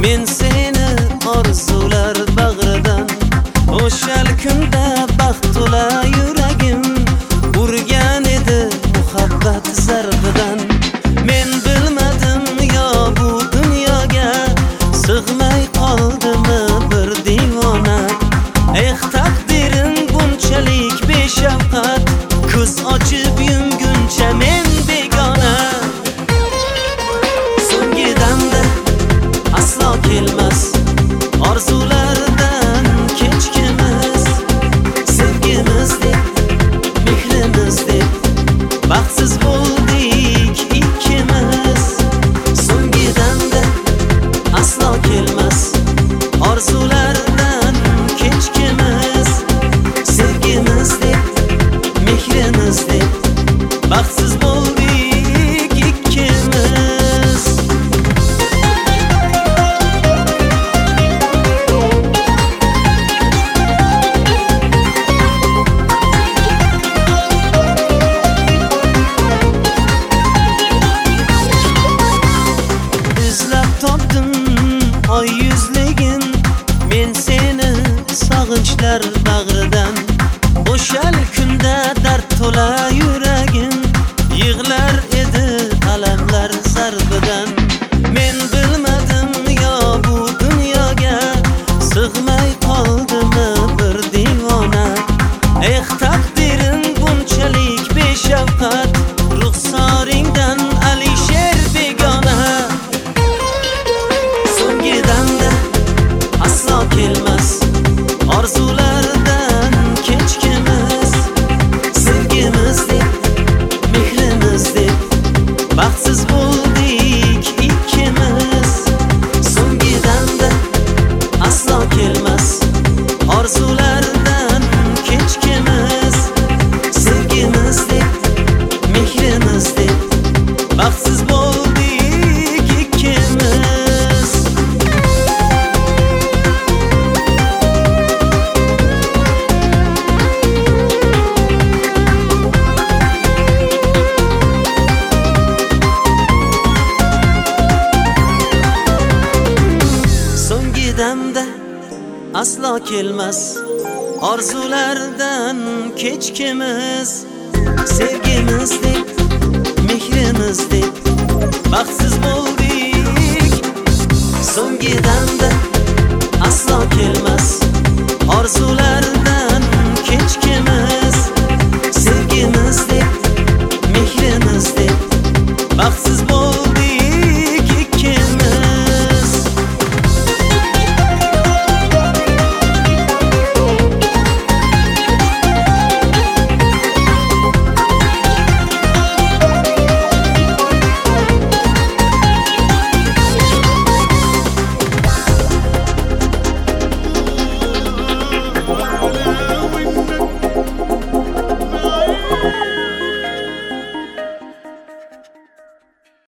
Men seni orzular bag'ridan, o'shal kunda baxt to'la yuragim urgan edi muhabbat zarbidan. Men bilmadim yo bu dunyoga sig'may qoldimi bir divona. Taqdiring bunchalik beshafqat, ko'z ochib yumguncha men begona. So'nggi damda aslo kelmas orzulardan kechkimiz, sevgimiz deb, mehrimiz deb baxtsiz bo'ldik ikkimiz. So'nggi damda aslo kelmas orzulardan kechkimiz, sevgimiz deb, mehrimiz deb baxtsiz bo'ldik ikkimiz. Izlab topdim oy yuzligin, men seni sog'inchlar bag'ridan. O'shal kunda dard to'la yuragim yig'lar edi alamlar zarbidan. Men bilmadim yo bu dunyoga sig'may qoldimi bir divona. Taqdiring bunchalik beshafqat, ruxsoringdan Alisher begona. So'nggi damda aslo kelmas orzulardan kechkimiz, sevgimiz deb, mehrimiz deb baxtsiz bo'ldik ikkimiz. So'nggi damda aslo kelmas orzulardan kechkimiz, sevgimiz deb, mehrimiz deb baxtsiz bo'ldik ikkimiz. So'nggi damda aslo kelmas orzulardan kechkimiz, sevgimiz deb, mehrimiz deb baxtsiz bo'ldik. So'nggi damda aslo kelmas orzulardan kechkimiz,